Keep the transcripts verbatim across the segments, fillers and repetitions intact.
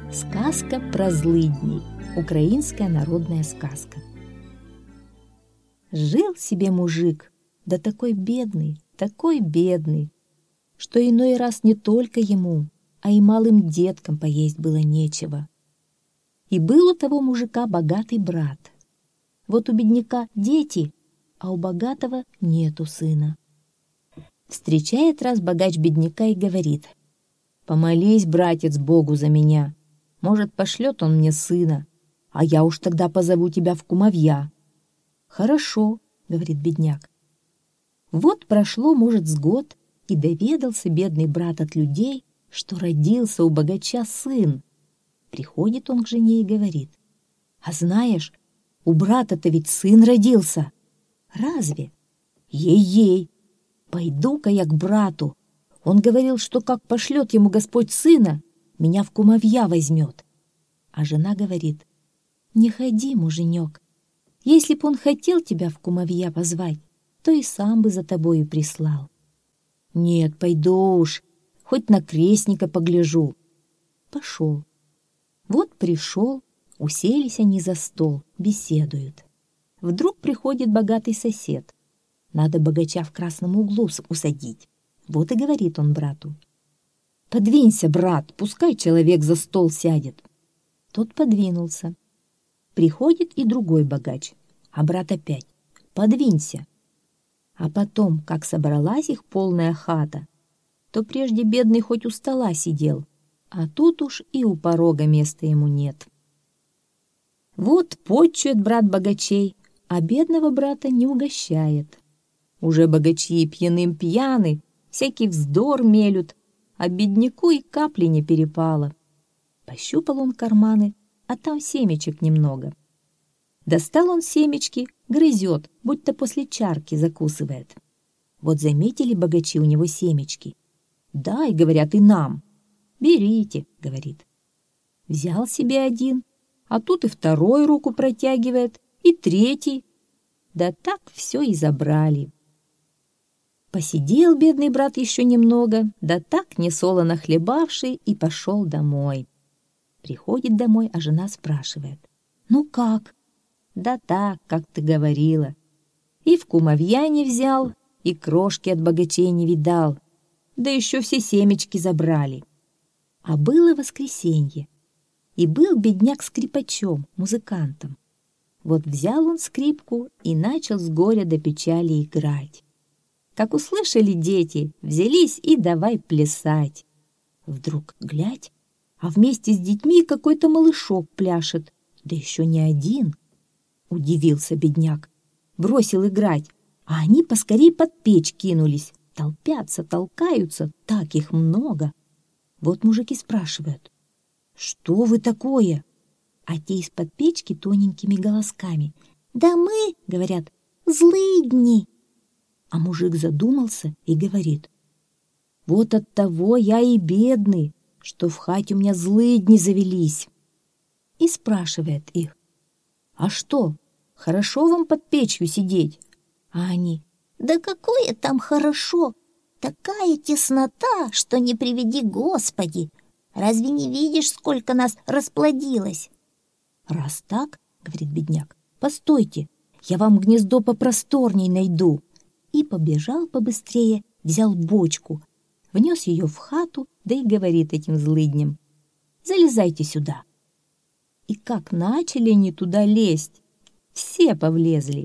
Сказка про злыдней. Украинская народная сказка. Жил себе мужик, да такой бедный, такой бедный, что иной раз не только ему, а и малым деткам поесть было нечего. И был у того мужика богатый брат. Вот у бедняка дети, а у богатого нету сына. Встречает раз богач бедняка и говорит: «Помолись, братец, Богу за меня. Может, пошлет он мне сына, а я уж тогда позову тебя в кумовья». «Хорошо», — говорит бедняк. Вот прошло, может, с год, и доведался бедный брат от людей, что родился у богача сын. Приходит он к жене и говорит: «А знаешь, у брата-то ведь сын родился». «Разве?» «Ей-ей! Пойду-ка я к брату. Он говорил, что как пошлет ему Господь сына, меня в кумовья возьмет». А жена говорит: «Не ходи, муженек. Если б он хотел тебя в кумовья позвать, то и сам бы за тобою прислал». «Нет, пойду уж, хоть на крестника погляжу». Пошел. Вот пришел, уселись они за стол, беседуют. Вдруг приходит богатый сосед. Надо богача в красном углу усадить. Вот и говорит он брату: «Подвинься, брат, пускай человек за стол сядет». Тот подвинулся. Приходит и другой богач, а брат опять: «Подвинься». А потом, как собралась их полная хата, то прежде бедный хоть у стола сидел, а тут уж и у порога места ему нет. Вот почует брат богачей, а бедного брата не угощает. Уже богачи пьяным пьяны, всякий вздор мелют, а бедняку и капли не перепало. Пощупал он карманы, а там семечек немного. Достал он семечки, грызет, будто после чарки закусывает. Вот заметили богачи у него семечки. «Дай, — говорят, — и нам». «Берите, — говорит». Взял себе один, а тут и второй руку протягивает, и третий. Да так все и забрали. Посидел бедный брат еще немного, да так несолоно хлебавший, и пошел домой. Приходит домой, а жена спрашивает: «Ну как?» «Да так, как ты говорила. И в кумовья не взял, и крошки от богачей не видал, да еще все семечки забрали». А было воскресенье, и был бедняк скрипачом, музыкантом. Вот взял он скрипку и начал с горя до печали играть. Как услышали дети, взялись и давай плясать. Вдруг глядь, а вместе с детьми какой-то малышок пляшет, да еще не один. Удивился бедняк, бросил играть, а они поскорей под печь кинулись, толпятся, толкаются, так их много. Вот мужики спрашивают: «Что вы такое?» А те из-под печки тоненькими голосками: «Да мы, — говорят, — злыдни». А мужик задумался и говорит: «Вот от того я и бедный, что в хате у меня злыдни завелись». И спрашивает их: «А что, хорошо вам под печью сидеть?» А они: «Да какое там хорошо! Такая теснота, что не приведи Господи! Разве не видишь, сколько нас расплодилось?» «Раз так, — говорит бедняк, — постойте, я вам гнездо попросторней найду». И побежал побыстрее, взял бочку, внес ее в хату, да и говорит этим злыдням: «Залезайте сюда». И как начали они туда лезть, все повлезли.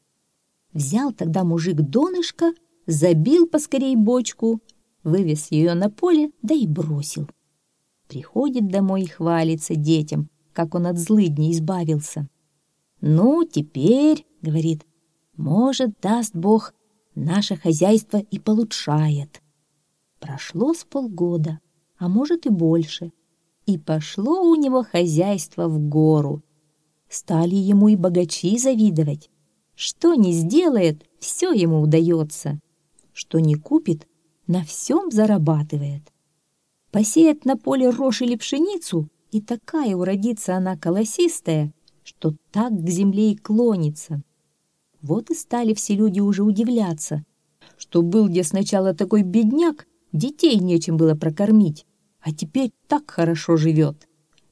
Взял тогда мужик донышко, забил поскорей бочку, вывез ее на поле, да и бросил. Приходит домой и хвалится детям, как он от злыдней избавился. «Ну, теперь, — говорит, — может, даст Бог, наше хозяйство и получает». Прошло с полгода, а может и больше, и пошло у него хозяйство в гору. Стали ему и богачи завидовать. Что ни сделает, все ему удается. Что ни купит, на всем зарабатывает. Посеет на поле рожь или пшеницу, и такая уродится она колосистая, что так к земле и клонится. Вот и стали все люди уже удивляться, что был где сначала такой бедняк, детей нечем было прокормить, а теперь так хорошо живет.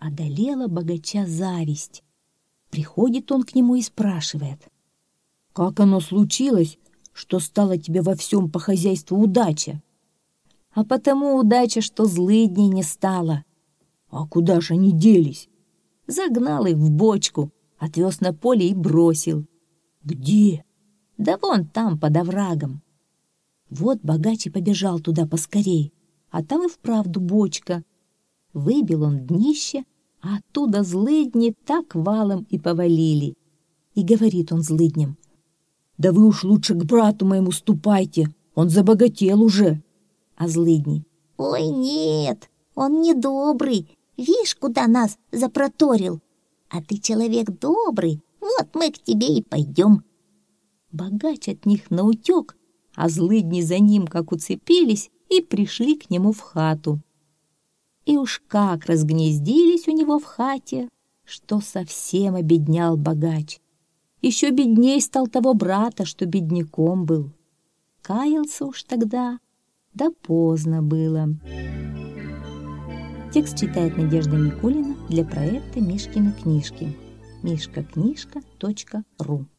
одолела богача зависть. Приходит он к нему и спрашивает: «Как оно случилось, что стало тебе во всем по хозяйству удача?» «А потому удача, что злыдней не стало». «А куда же они делись?» «Загнал их в бочку, отвез на поле и бросил». «Где?» «Да вон там, под оврагом». Вот богач и побежал туда поскорей, а там и вправду бочка. Выбил он днище, а оттуда злыдни так валом и повалили. И говорит он злыдням: «Да вы уж лучше к брату моему ступайте, он забогател уже». А злыдни: «Ой, нет, он недобрый, вишь, куда нас запроторил. А ты человек добрый, вот мы к тебе и пойдем». Богач от них наутек, а злыдни за ним как уцепились и пришли к нему в хату. И уж как разгнездились у него в хате, что совсем обеднял богач. Еще бедней стал того брата, что бедняком был. Каялся уж тогда, да поздно было. Текст читает Надежда Никулина для проекта «Мишкины книжки». мишка книжка точка ру